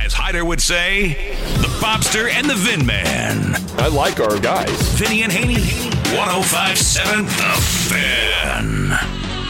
As Hyder would say, the Bobster and the Vin Man. I like our guys. Vinny and Haney, 105.7 The Fan.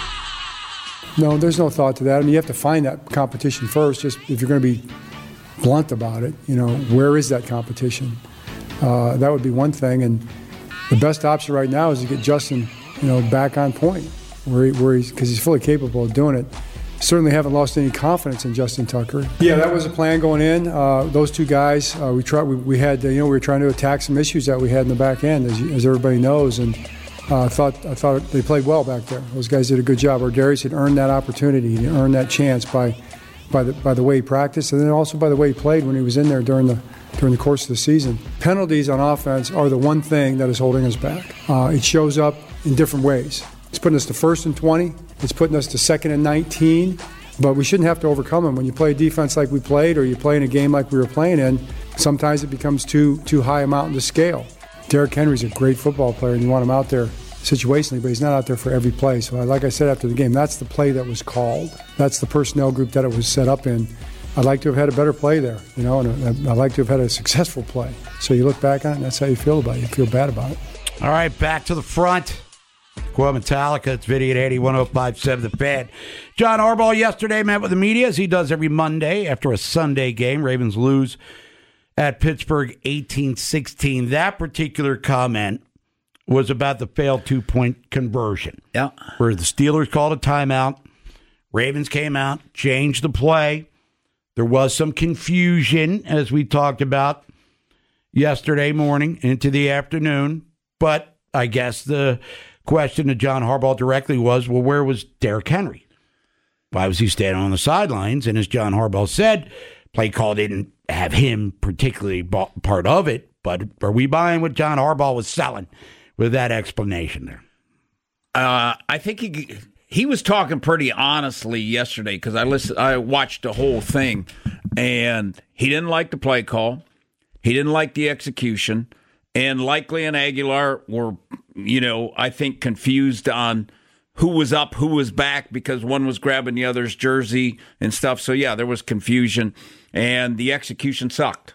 No, there's no thought to that. I mean, you have to find that competition first. Just if you're going to be blunt about it, where is that competition? That would be one thing. And the best option right now is to get Justin, back on point, because he's fully capable of doing it. Certainly haven't lost any confidence in Justin Tucker. Yeah, that was the plan going in. Those two guys, we had, we were trying to attack some issues that we had in the back end, as everybody knows, and I thought they played well back there. Those guys did a good job. Darius had earned that opportunity, he earned that chance by the way he practiced, and then also by the way he played when he was in there during the course of the season. Penalties on offense are the one thing that is holding us back. It shows up in different ways. It's putting us to 1st and 20. It's putting us to 2nd and 19. But we shouldn't have to overcome them. When you play defense like we played, or you play in a game like we were playing in, sometimes it becomes too high a mountain to scale. Derrick Henry's a great football player, and you want him out there situationally, but he's not out there for every play. So like I said after the game, that's the play that was called. That's the personnel group that it was set up in. I'd like to have had a better play there, and I'd like to have had a successful play. So you look back on it, and that's how you feel about it. You feel bad about it. All right, back to the front. Quote Metallica, it's Vinny at 80, 105.7 The Fan. John Harbaugh yesterday met with the media, as he does every Monday after a Sunday game. Ravens lose at Pittsburgh 18-16. That particular comment was about the failed 2-point conversion. Yeah. Where the Steelers called a timeout. Ravens came out, changed the play. There was some confusion, as we talked about yesterday morning into the afternoon. But I guess the question to John Harbaugh directly was, well, where was Derrick Henry? Why was he standing on the sidelines? And as John Harbaugh said, play call didn't have him particularly part of it. But are we buying what John Harbaugh was selling with that explanation there? I think he was talking pretty honestly yesterday, because I watched the whole thing, and he didn't like the play call. He didn't like the execution. And Likely and Aguilar were, I think confused on who was up, who was back, because one was grabbing the other's jersey and stuff. So, yeah, there was confusion, and the execution sucked,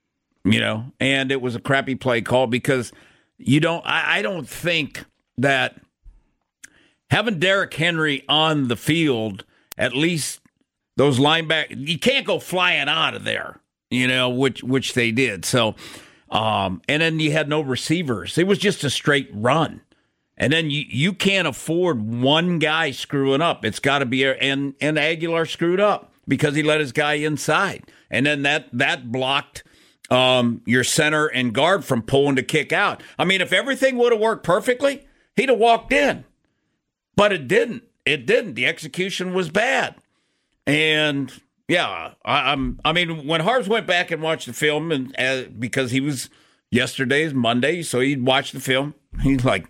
and it was a crappy play call, because I don't think that having Derrick Henry on the field, at least those linebackers, you can't go flying out of there, which they did. So, and then you had no receivers. It was just a straight run. And then you can't afford one guy screwing up. It's got to be, and Aguilar screwed up because he let his guy inside. And then that blocked your center and guard from pulling the kick out. I mean, if everything would have worked perfectly, he'd have walked in. But it didn't. It didn't. The execution was bad. And yeah, I mean, when Harves went back and watched the film, and because he was yesterday's Monday, so he'd watch the film. He's like,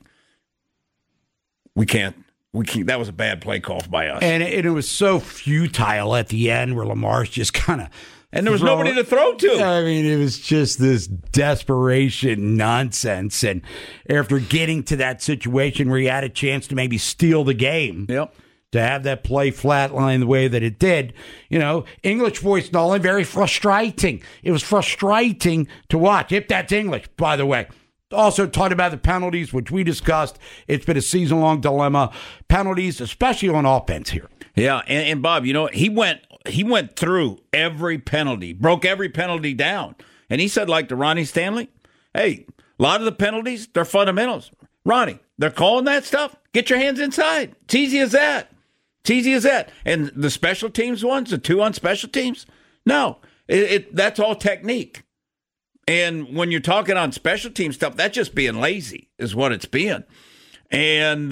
we can't. That was a bad play call by us. And it was so futile at the end, where Lamar's just kind of. And there was nobody to throw to. I mean, it was just this desperation nonsense. And after getting to that situation where he had a chance to maybe steal the game, yep, to have that play flatline the way that it did, English voice, Nolan, very frustrating. It was frustrating to watch, if that's English, by the way. Also talked about the penalties, which we discussed. It's been a season-long dilemma. Penalties, especially on offense here. Yeah, and Bob, he went through every penalty, broke every penalty down. And he said, like to Ronnie Stanley, hey, a lot of the penalties, they're fundamentals. Ronnie, they're calling that stuff. Get your hands inside. It's easy as that. It's easy as that. And the special teams ones, the 2 on special teams, no, that's all technique. And when you're talking on special team stuff, that's just being lazy is what it's being. And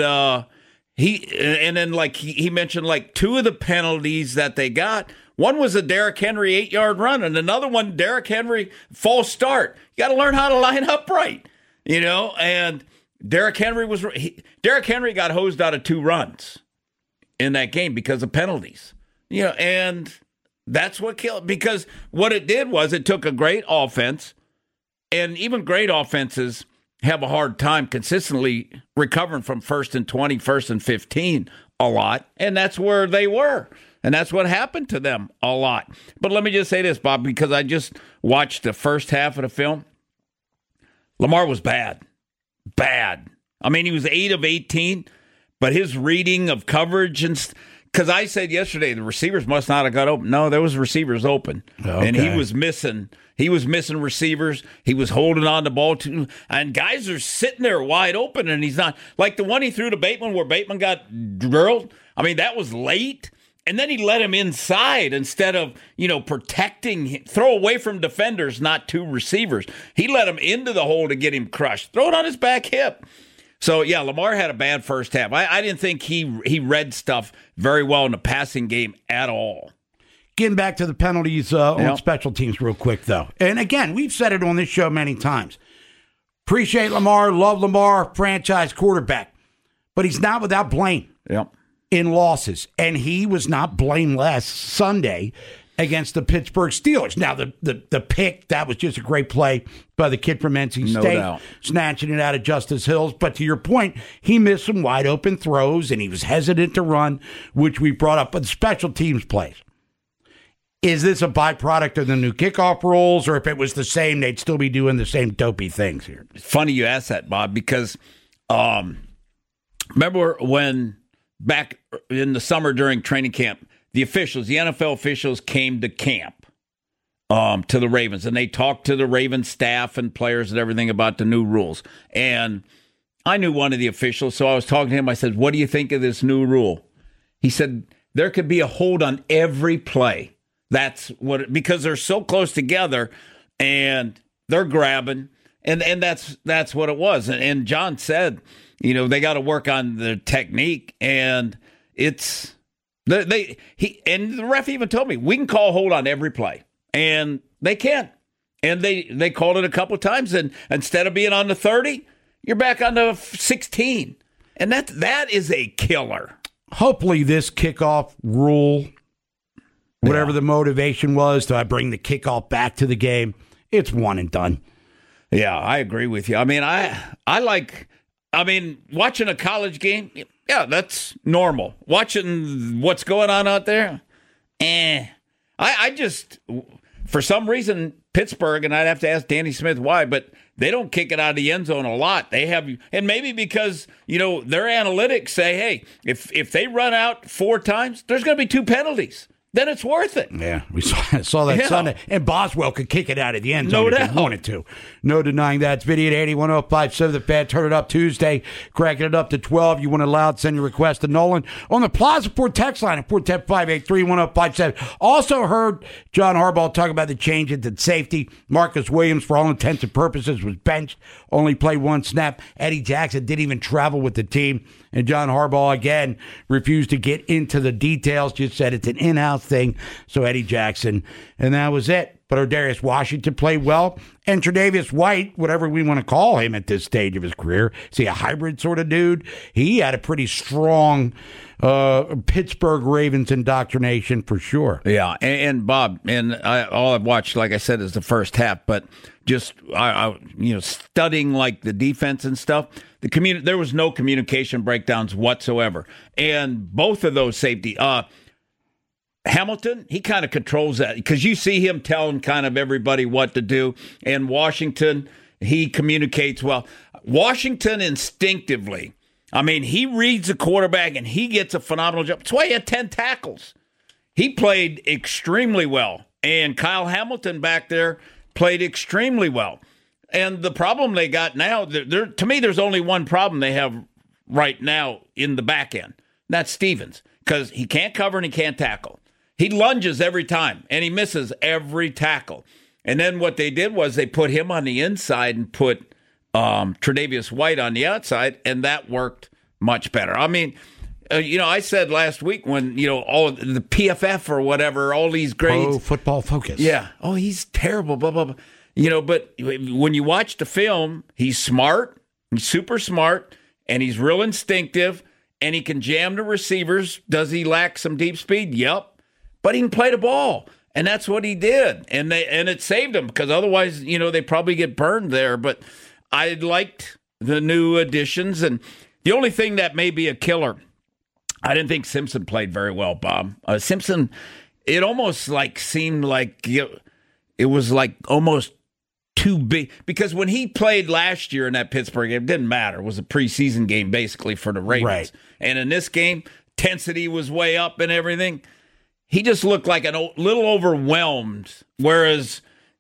then he mentioned like 2 of the penalties that they got. One was a Derrick Henry 8-yard run, and another one, Derrick Henry false start. You got to learn how to line up right, And Derrick Henry got hosed out of 2 runs in that game because of penalties, and that's what killed. Because what it did was it took a great offense, and even great offenses have a hard time consistently recovering from 1st and 20, 1st and 15 a lot, and that's where they were. And that's what happened to them a lot. But let me just say this, Bob, because I just watched the first half of the film. Lamar was bad. Bad. I mean, he was 8 of 18, but his reading of coverage and because I said yesterday the receivers must not have got open. No, there was receivers open, and he was missing. He was missing receivers. He was holding on the ball too, and guys are sitting there wide open, and he's not like the one he threw to Bateman where Bateman got drilled. I mean, that was late, and then he let him inside instead of protecting him. Throw away from defenders, not 2 receivers. He let him into the hole to get him crushed. Throw it on his back hip. So, yeah, Lamar had a bad first half. I didn't think he read stuff very well in the passing game at all. Getting back to the penalties on special teams real quick, though. And, again, we've said it on this show many times. Appreciate Lamar, love Lamar, franchise quarterback. But he's not without blame in losses. And he was not blameless Sunday against the Pittsburgh Steelers. Now, the pick, that was just a great play by the kid from NC State, snatching it out of Justice Hills. But to your point, he missed some wide-open throws, and he was hesitant to run, which we brought up. But the special teams plays, is this a byproduct of the new kickoff rules, or if it was the same, they'd still be doing the same dopey things here? It's funny you asked that, Bob, because remember when back in the summer during training camp, the NFL officials came to camp to the Ravens, and they talked to the Ravens staff and players and everything about the new rules. And I knew one of the officials, so I was talking to him. I said, what do you think of this new rule? He said, there could be a hold on every play. That's what, because they're so close together and they're grabbing, and that's what it was. And John said, they got to work on the technique, and it's and the ref even told me we can call hold on every play, and they can, and they called it a couple of times, and instead of being on the 30, you're back on the 16, and that is a killer. Hopefully, this kickoff rule, whatever the motivation was to bring the kickoff back to the game, it's one and done. Yeah, I agree with you. I mean, watching a college game, yeah, that's normal. Watching what's going on out there, I just, for some reason, Pittsburgh, and I'd have to ask Danny Smith why, but they don't kick it out of the end zone a lot. They have, and maybe because, their analytics say, hey, if they run out 4 times, there's going to be 2 penalties. Then it's worth it. Yeah, we saw that Sunday. And Boswell could kick it out of the end zone if he wanted to. No denying that. It's video at 81057 The Fan. Turn it up Tuesday. Cracking it up to 12. You want it loud, send your request to Nolan on the Plaza Ford text line at 410-583-1057. Also heard John Harbaugh talk about the change into safety. Marcus Williams, for all intents and purposes, was benched. Only played 1 snap. Eddie Jackson didn't even travel with the team. And John Harbaugh, again, refused to get into the details, just said it's an in-house thing. So Eddie Jackson, and that was it. But Ardarius Washington played well. And Tre'Davious White, whatever we want to call him at this stage of his career, is he a hybrid sort of dude? He had a pretty strong Pittsburgh Ravens indoctrination for sure. Yeah, and Bob, all I've watched, like I said, is the first half, but just studying like the defense and stuff, there was no communication breakdowns whatsoever. And both of those safety, Hamilton, he kind of controls that because you see him telling kind of everybody what to do. And Washington, he communicates well. Washington instinctively, he reads the quarterback and he gets a phenomenal job. That's why he had 10 tackles. He played extremely well. And Kyle Hamilton back there played extremely well. And the problem they got now, to me, there's only one problem they have right now in the back end. That's Stevens, because he can't cover and he can't tackle. He lunges every time, and he misses every tackle. And then what they did was they put him on the inside and put Tre'Davious White on the outside, and that worked much better. I said last week when, all of the PFF or whatever, all these grades. Pro Football Focus. Yeah. Oh, he's terrible, blah, blah, blah. But when you watch the film, he's smart, he's super smart, and he's real instinctive, and he can jam the receivers. Does he lack some deep speed? Yep. But he can play the ball, and that's what he did. And it saved him, because otherwise, they probably get burned there. But I liked the new additions, and the only thing that may be a killer, I didn't think Simpson played very well, Bob. Simpson, it almost like seemed like it was like almost too big, because when he played last year in that Pittsburgh game, it didn't matter. It was a preseason game basically for the Ravens. Right. And in this game, intensity was way up and everything. He just looked like a little overwhelmed, whereas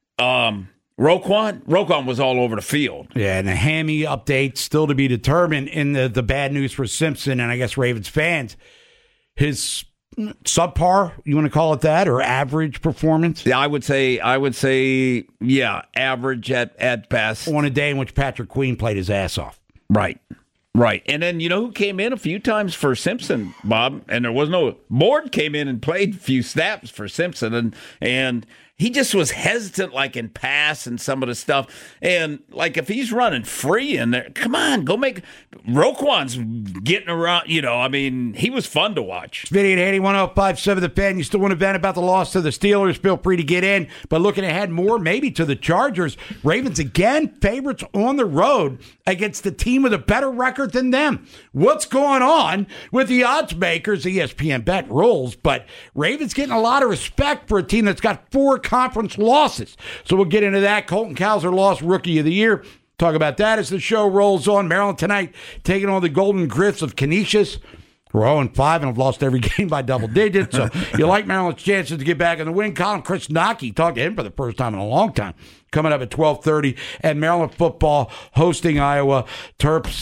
Roquan was all over the field. Yeah, and the hammy update still to be determined in the bad news for Simpson and I guess Ravens fans. His subpar, you want to call it that, or average performance? Yeah, I would say, yeah, average at best. On a day in which Patrick Queen played his ass off. Right. And then you know who came in a few times for Simpson, Bob? And there was no Board came in and played a few snaps for Simpson, and he just was hesitant, like in pass and some of the stuff. And like if he's running free in there, come on, go make. Roquan's getting around. I mean, he was fun to watch. Video at 81.057 The Fan. You still want to vent about the loss to the Steelers? Feel free to get in. But looking ahead more, maybe to the Chargers. Ravens again, favorites on the road against the team with a better record than them. What's going on with the odds makers? ESPN bet rules, but Ravens getting a lot of respect for a team that's got 4 conference losses. So we'll get into that. Colton Cowser lost Rookie of the Year. Talk about that as the show rolls on. Maryland tonight taking on the Golden Griffs of Canisius. We're 0-5 and have lost every game by double digits. So you like Maryland's chances to get back in the win column. Chris Nocky, talked to him for the first time in a long time, coming up at 12:30. And Maryland football hosting Iowa. Terps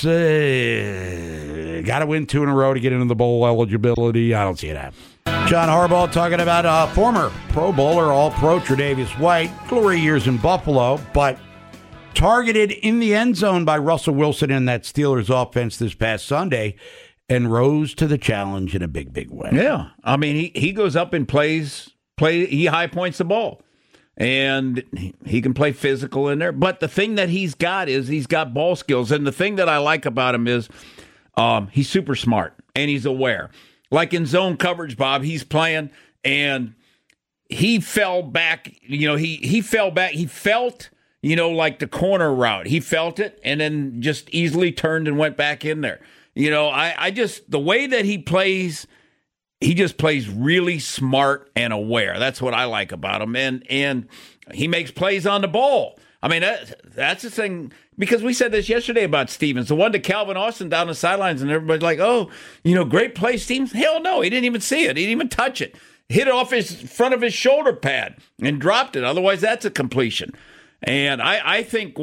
got to win 2 in a row to get into the bowl eligibility. I don't see it happening. John Harbaugh talking about former Pro Bowler, All-Pro Tre'Davious White. Glory years in Buffalo, but targeted in the end zone by Russell Wilson in that Steelers offense this past Sunday and rose to the challenge in a big, big way. Yeah. I mean, he goes up and he high points the ball. And he can play physical in there. But the thing that he's got is he's got ball skills. And the thing that I like about him is he's super smart and he's aware. Like in zone coverage, Bob, he's playing and he fell back. He fell back. He felt, like the corner route. He felt it and then just easily turned and went back in there. I just, the way that he plays, he just plays really smart and aware. That's what I like about him. And he makes plays on the ball. I mean, that's the thing, because we said this yesterday about Stevens, the one to Calvin Austin down the sidelines, and everybody's like, oh, great play, Stevens. Hell no, he didn't even see it. He didn't even touch it. Hit it off his front of his shoulder pad and dropped it. Otherwise, that's a completion. And I think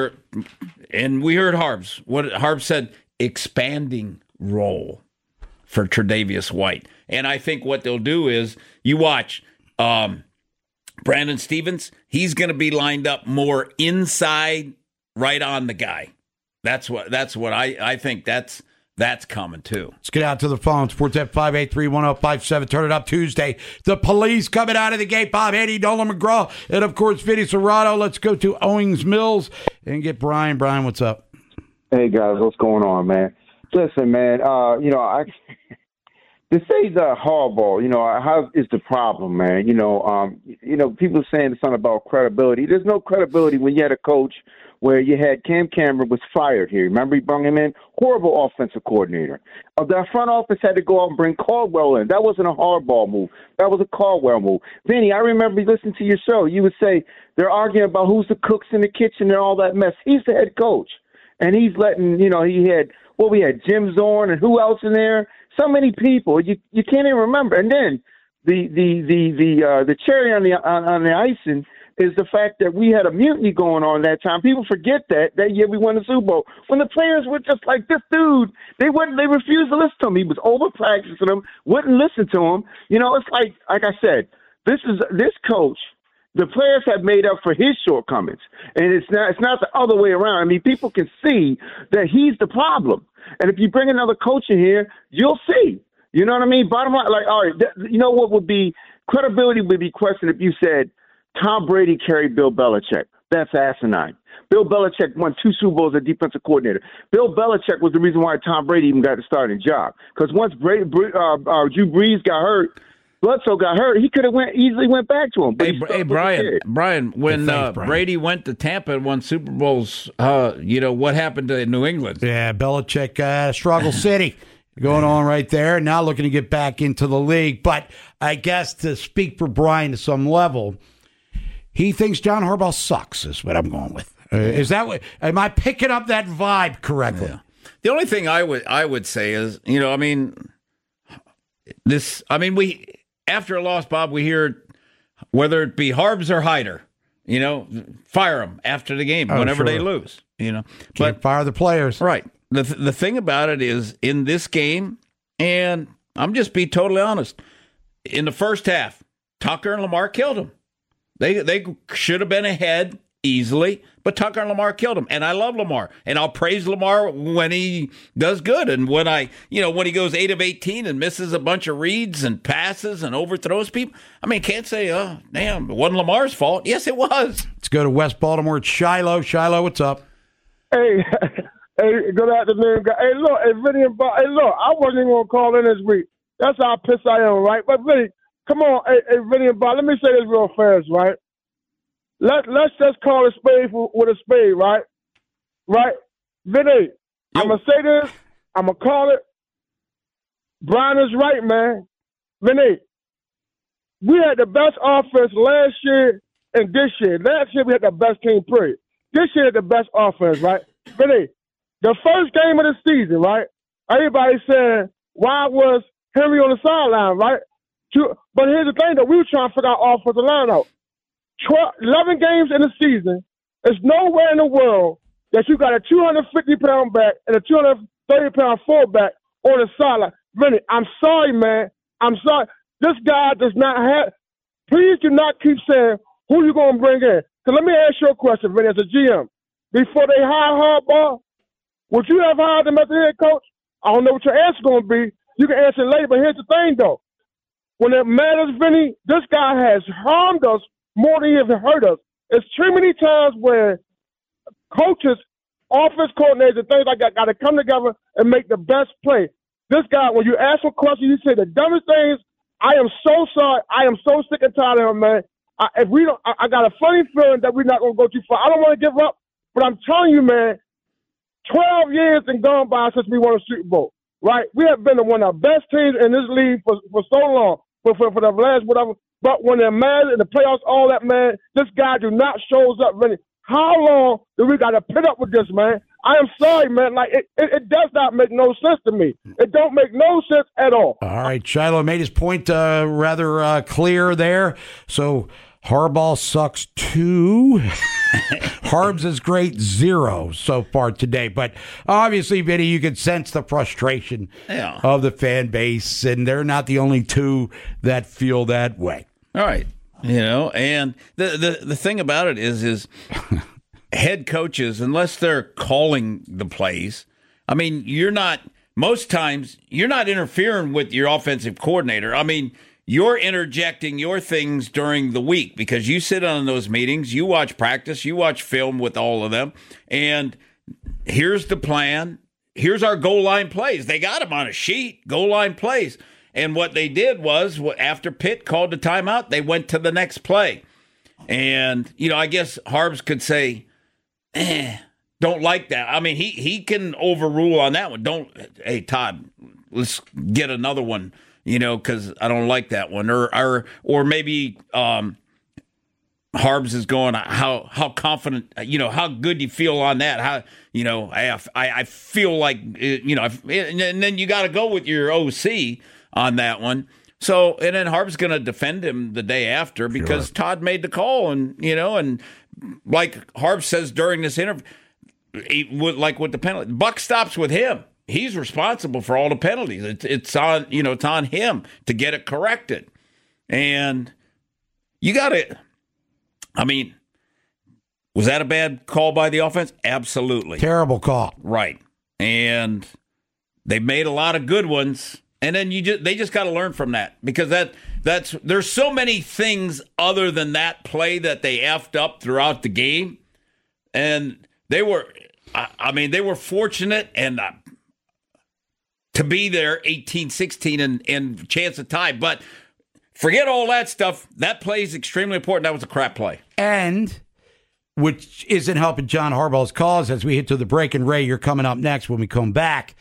and we heard what Harbs said, expanding role for Tre'Davious White. And I think what they'll do is, you watch Brandon Stevens, he's going to be lined up more inside, right on the guy. That's what I think that's coming too. Let's get out to the phone. Sports at 583-1057. Turn it up Tuesday. The police coming out of the gate. Bob Haney, Nolan McGraw, and of course Vinny Serrato. Let's go to Owings Mills and get Brian. Brian, what's up? Hey guys, what's going on, man? Listen, man. To say the Harbaugh, how is the problem, man? People saying something about credibility. There's no credibility when you had a coach where you had Cam Cameron was fired here. Remember, he brought him in, horrible offensive coordinator. The front office had to go out and bring Caldwell in. That wasn't a Harbaugh move. That was a Caldwell move. Vinny, I remember listening to your show. You would say they're arguing about who's the cooks in the kitchen and all that mess. He's the head coach, and he's letting we had Jim Zorn and who else in there? So many people you can't even remember. And then the cherry on the icing is the fact that we had a mutiny going on that time. People forget that year we won the Super Bowl when the players were just like, this dude. They refused to listen to him. He was over practicing them, wouldn't listen to him. It's like I said, this coach. The players have made up for his shortcomings, and it's not the other way around. I mean, people can see that he's the problem. And if you bring another coach in here, you'll see. You know what I mean? Bottom line, like, all right, what would be credibility would be questioned if you said Tom Brady carried Bill Belichick. That's asinine. Bill Belichick won 2 Super Bowls as defensive coordinator. Bill Belichick was the reason why Tom Brady even got the starting job. Because once Drew Brees got hurt, Bledsoe got hurt, he could have easily went back to him. Hey, Brian, when Brady went to Tampa and won Super Bowls, what happened to New England? Yeah, Belichick, struggle city. going on right there. Now looking to get back into the league. But I guess to speak for Brian to some level, he thinks John Harbaugh sucks is what I'm going with. Is that what? Am I picking up that vibe correctly? Yeah. The only thing I would say is, we after a loss, Bob, we hear whether it be Harbs or Hyder, fire them after the game whenever they lose. Can't fire the players, right? The thing about it is in this game, and I'm just be totally honest. In the first half, Tucker and Lamar killed them. They should have been ahead easily, but Tucker and Lamar killed him. And I love Lamar, and I'll praise Lamar when he does good. And when when he goes 8 of 18 and misses a bunch of reads and passes and overthrows people, can't say, oh, damn, it wasn't Lamar's fault. Yes, it was. Let's go to West Baltimore. It's Shiloh. Shiloh, what's up? Hey, good afternoon, guys. Hey, look, Vinny and Bob. Hey, look, I wasn't even going to call in this week. That's how pissed I am, right? But Vinny, come on, hey, Vinny and Bob, let me say this real fast, right? Let's just call a spade with a spade, right? Right? Vinny, I'm going to say this. I'm going to call it. Brian is right, man. Vinny, we had the best offense last year and this year. Last year, we had the best team, period. This year, the best offense, right? Vinny, the first game of the season, right? Everybody saying, why was Henry on the sideline, right? But here's the thing, that we were trying to figure out offensive line out. 11 games in the season, there's nowhere in the world that you got a 250-pound back and a 230-pound fullback on the sideline. Vinny, I'm sorry, man. I'm sorry. This guy does not have – please do not keep saying who you going to bring in. Because let me ask you a question, Vinny, as a GM. Before they hire Harbaugh, would you have hired him as the head coach? I don't know what your answer is going to be. You can answer later, but here's the thing, though. When it matters, Vinny, this guy has harmed us more than he has hurt us. It's too many times where coaches, offense coordinators, and things like that got to come together and make the best play. This guy, when you ask for questions, you say the dumbest things. I am so sorry. I am so sick and tired of him, man. I got a funny feeling that we're not going to go too far. I don't want to give up, but I'm telling you, man, 12 years and gone by since we won a Super Bowl, right? We have been one of the best teams in this league for so long, for the last whatever. But when they're mad in the playoffs, all that, man, this guy do not shows up, really. How long do we got to put up with this, man? I am sorry, man. Like, it does not make no sense to me. It don't make no sense at all. All right, Shiloh made his point rather clear there. So Harbaugh sucks 2. Harbs is great 0 so far today. But obviously, Vinny, you can sense the frustration of the fan base, and they're not the only 2 that feel that way. All right. And the thing about it is head coaches, unless they're calling the plays, most times you're not interfering with your offensive coordinator. You're interjecting your things during the week because you sit on those meetings, you watch practice, you watch film with all of them, and here's the plan. Here's our goal line plays. They got them on a sheet, goal line plays. And what they did was, after Pitt called the timeout, they went to the next play. And, I guess Harbs could say, don't like that. He can overrule on that one. Hey, Todd, let's get another one, because I don't like that one. Or maybe Harbs is going, how confident, how good you feel on that. How, I feel like, and then you got to go with your OC on that one. So, and then Harb's going to defend him the day after because Todd made the call. And, and like Harb says during this interview, with the penalty, buck stops with him. He's responsible for all the penalties. It's on, it's on him to get it corrected. And you got to, was that a bad call by the offense? Absolutely. Terrible call. Right. And they made a lot of good ones. And then they just got to learn from that because there's so many things other than that play that they effed up throughout the game, and they were fortunate and to be there 18-16 and chance of tie. But forget all that stuff. That play is extremely important. That was a crap play, and which isn't helping John Harbaugh's cause as we hit to the break. And Ray, you're coming up next when we come back.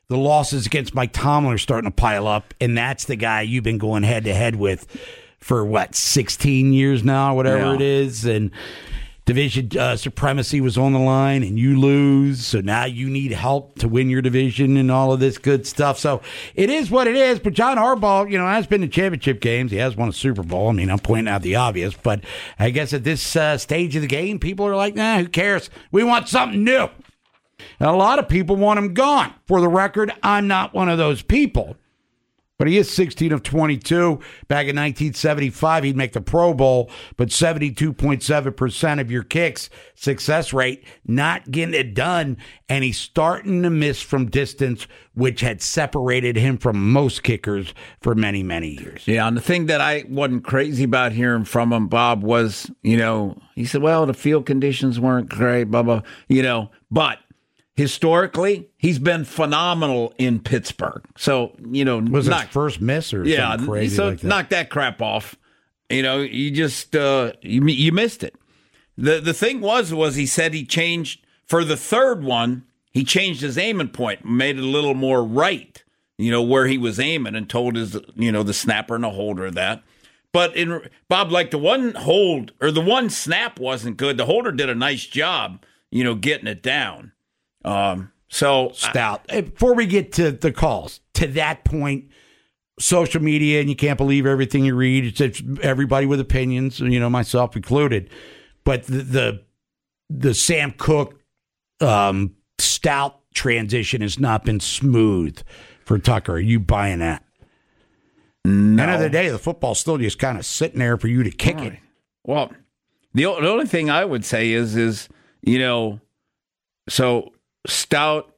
the losses against Mike Tomlin are starting to pile up, and that's the guy you've been going head-to-head with for, 16 years now, whatever it is, and division supremacy was on the line, and you lose, so now you need help to win your division and all of this good stuff. So it is what it is, but John Harbaugh, has been to championship games. He has won a Super Bowl. I mean, I'm pointing out the obvious, but I guess at this stage of the game, people are like, nah, who cares? We want something new. And a lot of people want him gone. For the record, I'm not one of those people. But he is 16 of 22. Back in 1975, he'd make the Pro Bowl, but 72.7% of your kicks, success rate, not getting it done. And he's starting to miss from distance, which had separated him from most kickers for many, many years. Yeah, and the thing that I wasn't crazy about hearing from him, Bob, was, he said, well, the field conditions weren't great, blah, blah, but historically, he's been phenomenal in Pittsburgh. So, was it first miss or something crazy so like that? Knock that crap off. You just you missed it. The thing was he said he changed for the third one. He changed his aiming point, made it a little more right. Where he was aiming, and told his the snapper and the holder that. But Bob, like the one hold or the one snap wasn't good. The holder did a nice job, getting it down. So Stout. Before we get to the calls, to that point, social media, and you can't believe everything you read. It's everybody with opinions, myself included. But the Sam Cook Stout transition has not been smooth for Tucker. Are you buying that? No. End of the day, the football's still just kind of sitting there for you to kick it. Well, the only thing I would say is so Stout,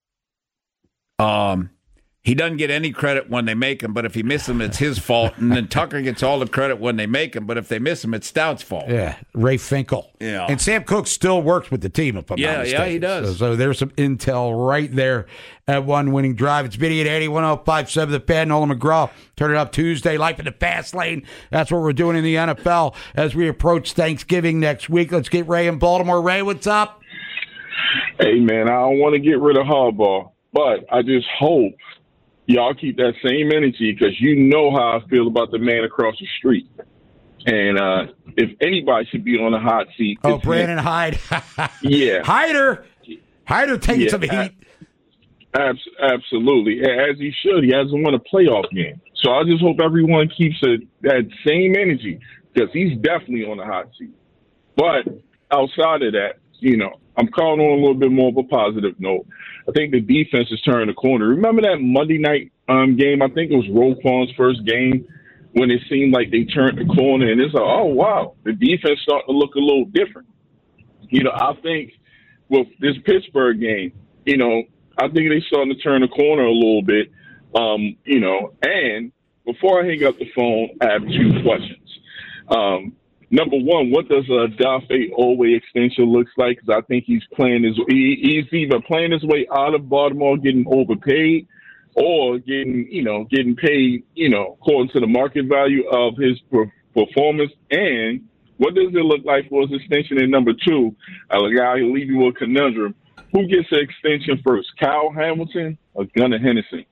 he doesn't get any credit when they make him, but if he misses him, it's his fault. And then Tucker gets all the credit when they make him, but if they miss him, it's Stout's fault. Yeah, Ray Finkel. Yeah. And Sam Cook still works with the team, if I'm not mistaken. Yeah, he does. So there's some intel right there at one winning drive. It's Biddy at 81.057 The Fan, Nolan McGraw. Turn it up Tuesday, Life in the Fast Lane. That's what we're doing in the NFL as we approach Thanksgiving next week. Let's get Ray in Baltimore. Ray, what's up? Hey, man, I don't want to get rid of Harbaugh, but I just hope y'all keep that same energy because you know how I feel about the man across the street. And if anybody should be on the hot seat. Oh, Brandon Hyde. Yeah. Hyder taking some heat. Absolutely. As he should. He hasn't won a playoff game. So I just hope everyone keeps that same energy because he's definitely on the hot seat. But outside of that, I'm calling on a little bit more of a positive note. I think the defense is turning the corner. Remember that Monday night game? I think it was Roquan's first game when it seemed like they turned the corner, and it's like, oh, wow, the defense starting to look a little different. I think with this Pittsburgh game, I think they're starting to turn the corner a little bit, and before I hang up the phone, I have two questions. Number one, what does a Odafe Oweh extension looks like? Because I think he's either playing his way out of Baltimore, getting overpaid, or getting paid, according to the market value of his performance. And what does it look like for his extension? And number two, I'll leave you with a conundrum. Who gets the extension first, Kyle Hamilton or Gunnar Henderson?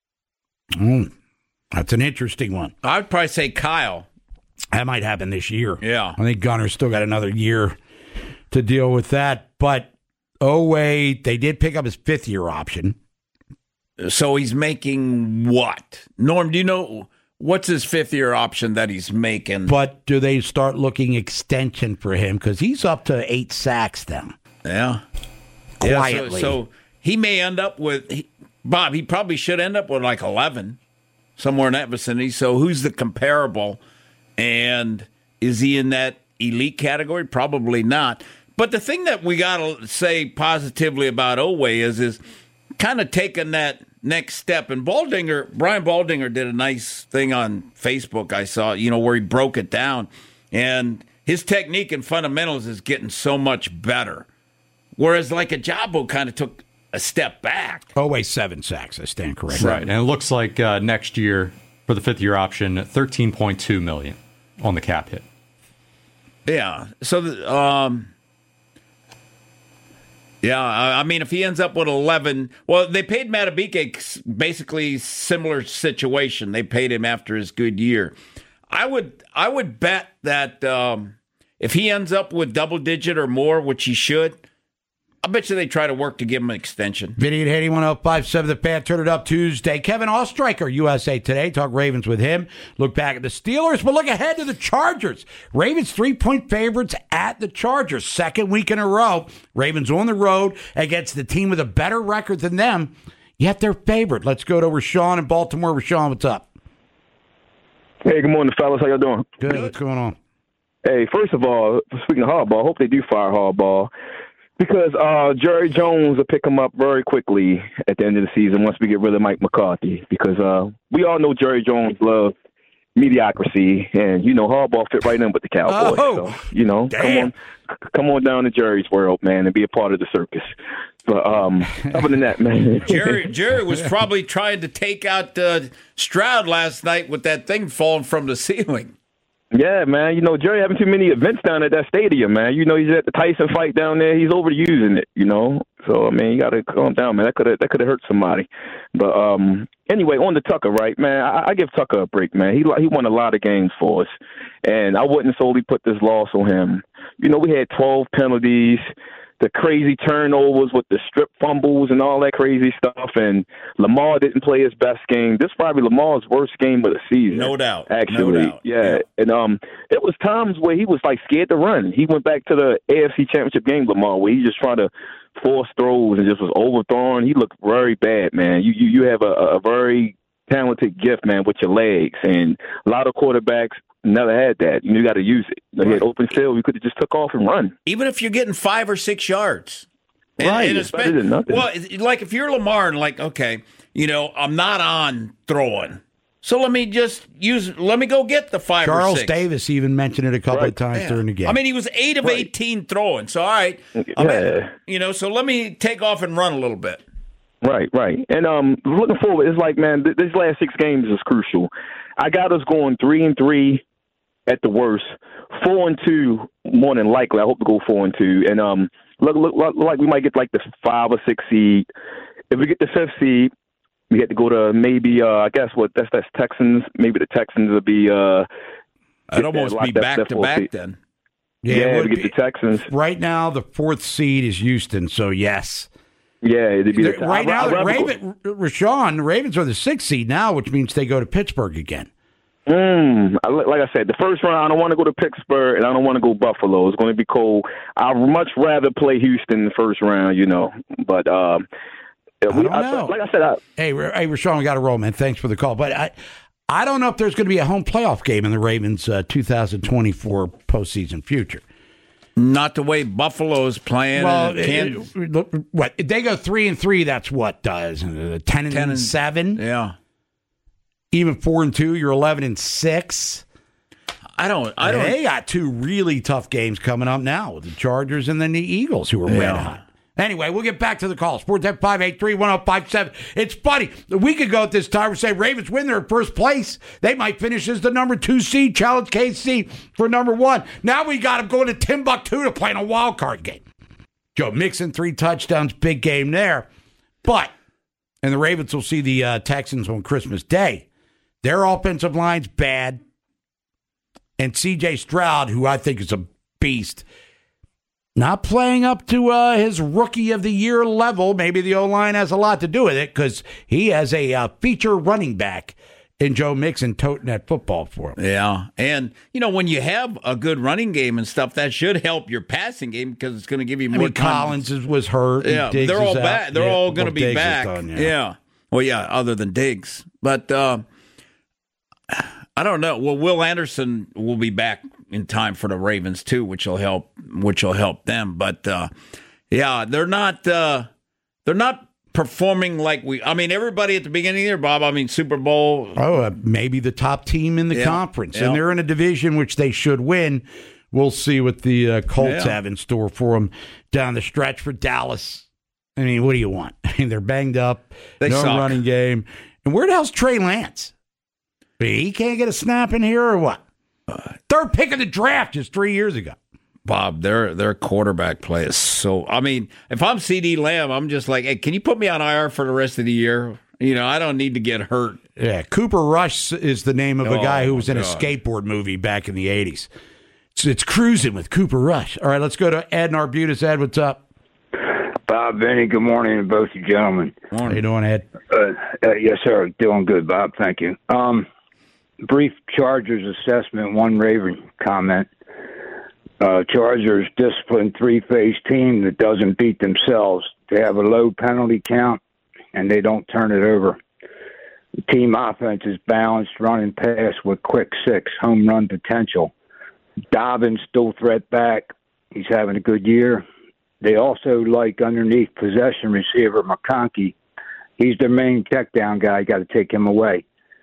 That's an interesting one. I'd probably say Kyle. That might happen this year. Yeah. I think Gunner's still got another year to deal with that. But Oweh, they did pick up his fifth-year option. So he's making what? Norm, do you know what's his fifth-year option that he's making? But do they start looking extension for him? Because he's up to 8 sacks now. Yeah. Quietly. So he may end up with, Bob, he probably should end up with like 11, somewhere in that vicinity. So who's the comparable? And is he in that elite category? Probably not. But the thing that we got to say positively about Oweh is kind of taking that next step. And Brian Baldinger did a nice thing on Facebook I saw, where he broke it down. And his technique and fundamentals is getting so much better. Whereas like Ajabo kind of took a step back. Oweh 7 sacks, I stand corrected. Right, and it looks like next year for the fifth-year option, $13.2 million on the cap hit. Yeah. So, Yeah, I mean, if he ends up with 11, well, they paid Matabike basically similar situation. They paid him after his good year. I would bet that if he ends up with double digit or more, which he should, I bet you they try to work to give him an extension. Vinny and Haney, 105.7 The Fan. Turn it up Tuesday. Kevin Ostreicher, USA Today. Talk Ravens with him. Look back at the Steelers, but look ahead to the Chargers. Ravens 3-point favorites at the Chargers. Second week in a row. Ravens on the road against the team with a better record than them, yet they're favored. Let's go to Rashawn in Baltimore. Rashawn, what's up? Hey, good morning, fellas. How y'all doing? Good. What's going on? Hey, first of all, speaking of Harbaugh, I hope they do fire Harbaugh because Jerry Jones will pick him up very quickly at the end of the season once we get rid of Mike McCarthy because we all know Jerry Jones loves mediocrity, and, Harbaugh fit right in with the Cowboys. Oh, so, come on down to Jerry's world, man, and be a part of the circus. But other than that, man. Jerry was probably trying to take out Stroud last night with that thing falling from the ceiling. Yeah, man. Jerry having too many events down at that stadium, man. He's at the Tyson fight down there. He's overusing it, So, I mean, you got to calm down, man. That could have hurt somebody. But anyway, on the Tucker, right, man, I give Tucker a break, man. He won a lot of games for us, and I wouldn't solely put this loss on him. We had 12 penalties, the crazy turnovers with the strip fumbles and all that crazy stuff, and Lamar didn't play his best game. This is probably Lamar's worst game of the season. No doubt. Actually. No doubt. Yeah. And it was times where he was, scared to run. He went back to the AFC Championship game, Lamar, where he just trying to force throws and just was overthrown. He looked very bad, man. You have a very talented gift, man, with your legs, and a lot of quarterbacks never had that. You got to use it. You had open field. You could have just took off and run. Even if you're getting 5 or 6 yards. Right. It's better than nothing. Well, like if you're Lamar and okay, I'm not on throwing. So let me go get the 5 or 6. Charles Davis even mentioned it a couple of times during the game. I mean, he was 8 of 18 throwing. So, all right. So let me take off and run a little bit. Right. And looking forward, it's man, these last 6 games is crucial. I got us going 3-3 at the worst, 4-2 more than likely. I hope to go 4-2, and look like we might get the 5 or 6 seed. If we get the 5th seed, we have to go to maybe I guess that's Texans. Maybe the Texans will be. I'd almost be back to back then. Yeah, we get the Texans. Right now, the 4th seed is Houston. So yes. Yeah, it'd be right now. Rashawn, the Ravens are the 6th seed now, which means they go to Pittsburgh again. Like I said, the first round, I don't want to go to Pittsburgh, and I don't want to go Buffalo. It's going to be cold. I'd much rather play Houston in the first round, But I don't know. Like I said, hey, Rashawn, we got to roll, man. Thanks for the call, but I don't know if there's going to be a home playoff game in the Ravens' 2024 postseason future. Not the way Buffalo's playing. Well, what they go 3-3? That's what does 10-7. Yeah. Even 4-2, you're 11-6. I don't. They got 2 really tough games coming up now with the Chargers and then the Eagles, who are red hot. Anyway, we'll get back to the call. Sports at 583-1057. It's funny. A week ago at this time, we say Ravens win. They're in first place. They might finish as the number 2 seed, challenge KC for number 1. Now we got them going to Timbuktu to play in a wild card game. Joe Mixon, 3 touchdowns, big game there. And the Ravens will see the Texans on Christmas Day. Their offensive line's bad. And C.J. Stroud, who I think is a beast, not playing up to his rookie of the year level. Maybe the O-line has a lot to do with it because he has a feature running back in Joe Mixon toting that football for him. Yeah. And, when you have a good running game and stuff, that should help your passing game because it's going to give you more time. Collins was hurt. Yeah, they're all back. They're all going to be back. Done, yeah. Well, yeah, other than Diggs. But I don't know. Well, Will Anderson will be back in time for the Ravens too, which will help them. But they're not performing like everybody at the beginning of the year, Bob. Super Bowl. Maybe the top team in the conference, and they're in a division which they should win. We'll see what the Colts have in store for them down the stretch. For Dallas, what do you want? They're banged up. They no suck. Running game. And where the hell's Trey Lance? He can't get a snap in here or what? 3rd pick of the draft just 3 years ago. Bob, their quarterback play is so. I mean, if I'm CeeDee Lamb, I'm just like, hey, can you put me on IR for the rest of the year? I don't need to get hurt. Yeah, Cooper Rush is the name of a guy who was in a skateboard movie back in the 80s. It's cruising with Cooper Rush. All right, let's go to Ed in Arbutus. Ed, what's up? Bob, Vinny, good morning to both you gentlemen. How you doing, Ed? Yes, sir. Doing good, Bob. Thank you. Brief Chargers assessment, one Raven comment. Chargers disciplined three-phase team that doesn't beat themselves. They have a low penalty count, and they don't turn it over. The team offense is balanced, running pass with quick six, home run potential. Dobbins dual threat back. He's having a good year. They also like underneath possession receiver McConkey. He's their main check down guy. Got to take him away.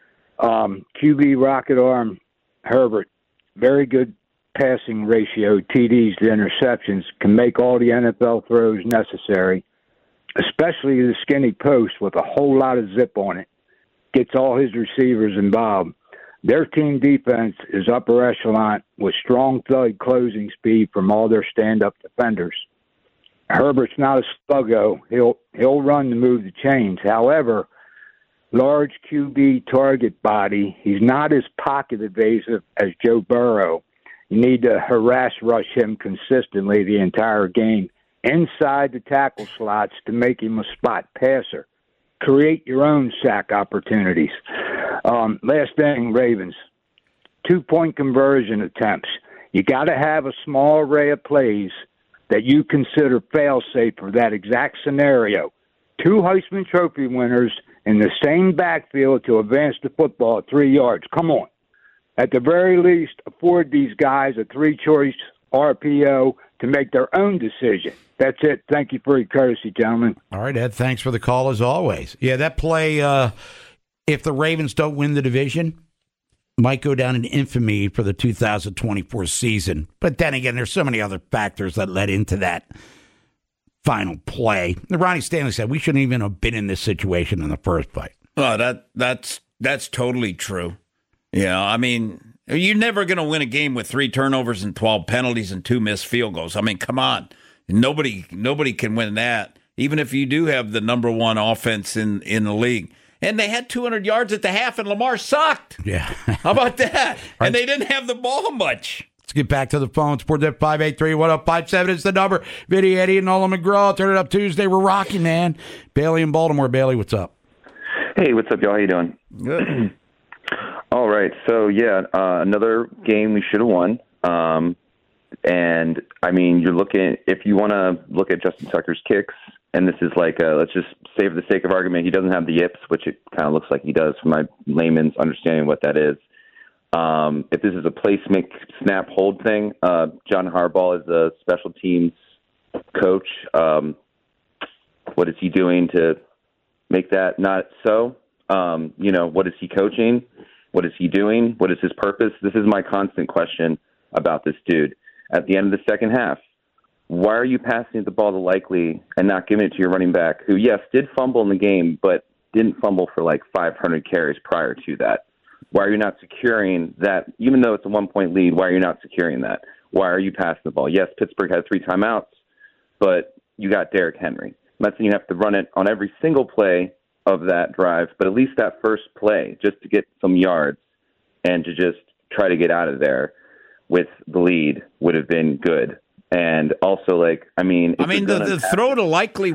QB rocket arm Herbert, very good passing ratio, TDs to interceptions, can make all the NFL throws necessary, especially the skinny post with a whole lot of zip on it. Gets all his receivers involved. Their team defense is upper echelon with strong thug closing speed from all their stand-up defenders. Herbert's not a sluggo. He'll run to move the chains. However, large QB target body, he's not as pocket evasive as Joe Burrow. You need to harass rush him consistently the entire game inside the tackle slots to make him a spot passer. Create your own sack opportunities. Last thing, Ravens. 2-point conversion attempts. You got to have a small array of plays that you consider fail-safe for that exact scenario. 2 Heisman Trophy winners in the same backfield to advance the football at 3 yards. Come on. At the very least, afford these guys a 3-choice RPO to make their own decision. That's it. Thank you for your courtesy, gentlemen. All right, Ed, thanks for the call as always. Yeah, that play, if the Ravens don't win the division, might go down in infamy for the 2024 season. But then again, there's so many other factors that led into that final play. Ronnie Stanley said we shouldn't even have been in this situation in the first place. Oh, that's totally true. I mean, you're never going to win a game with 3 turnovers and 12 penalties and 2 missed field goals. I mean, come on. Nobody can win that, even if you do have the number 1 offense in the league. And they had 200 yards at the half, and Lamar sucked. Yeah. How about that? Right. And they didn't have the ball much. Let's get back to the phone. Sportsnet 583-1057 is the number. Vinny, Eddie, and Nolan McGraw. Turn it up Tuesday. We're rocking, man. Bailey in Baltimore. Bailey, what's up? Hey, what's up, y'all? How you doing? Good. All right. So, another game we should have won. And, I mean, if you want to look at Justin Tucker's kicks, and this is like, let's just say for the sake of argument, he doesn't have the yips, which it kind of looks like he does from my layman's understanding what that is. If this is a placement snap hold thing, John Harbaugh is a special teams coach. What is he doing to make that not so? What is he coaching? What is he doing? What is his purpose? This is my constant question about this dude. At the end of the second half, why are you passing the ball to Likely and not giving it to your running back, who, yes, did fumble in the game, but didn't fumble for like 500 carries prior to that? Why are you not securing that? Even though it's a 1-point lead, why are you not securing that? Why are you passing the ball? Yes, Pittsburgh had 3 timeouts, but you got Derrick Henry. I'm not saying you have to run it on every single play of that drive, but at least that first play, just to get some yards and to just try to get out of there with the lead would have been good. And also, the throw to Likely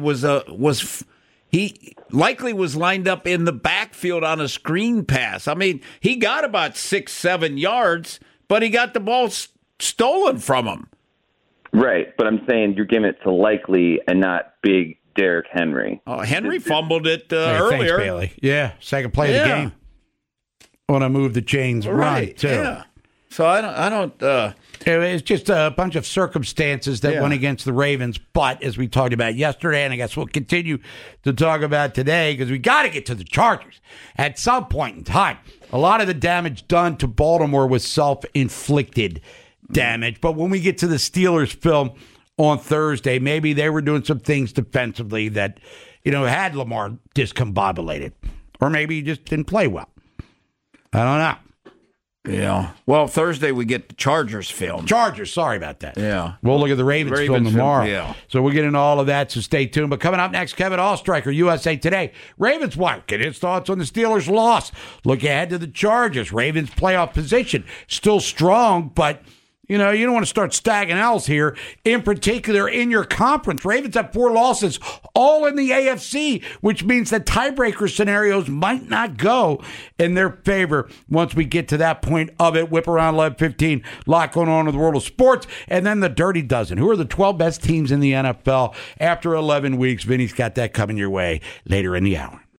Likely was lined up in the backfield on a screen pass. I mean, he got about 6-7 yards, but he got the ball stolen from him. Right, but I'm saying you're giving it to Likely and not big Derrick Henry. Oh, Henry fumbled it earlier. Thanks, Bailey. Yeah, second play of the game. Want to move the chains right, too. Yeah. So I don't. It's just a bunch of circumstances that went against the Ravens. But as we talked about yesterday, and I guess we'll continue to talk about today, because we got to get to the Chargers at some point in time. A lot of the damage done to Baltimore was self-inflicted damage. But when we get to the Steelers film on Thursday, maybe they were doing some things defensively that, had Lamar discombobulated. Or maybe he just didn't play well. I don't know. Yeah. Well, Thursday we get the Chargers film. Chargers, sorry about that. Yeah. We'll look at the Ravens film tomorrow. Yeah. So we'll get into all of that, so stay tuned. But coming up next, Kevin Ostreicher, USA Today. Ravens Wire, get his thoughts on the Steelers' loss. Look ahead to the Chargers. Ravens' playoff position, still strong, but you don't want to start stacking L's here, in particular in your conference. Ravens have 4 losses, all in the AFC, which means that tiebreaker scenarios might not go in their favor once we get to that point of it. Whip around 11:15, lot going on in the world of sports, and then the Dirty Dozen. Who are the 12 best teams in the NFL after 11 weeks? Vinny's got that coming your way later in the hour.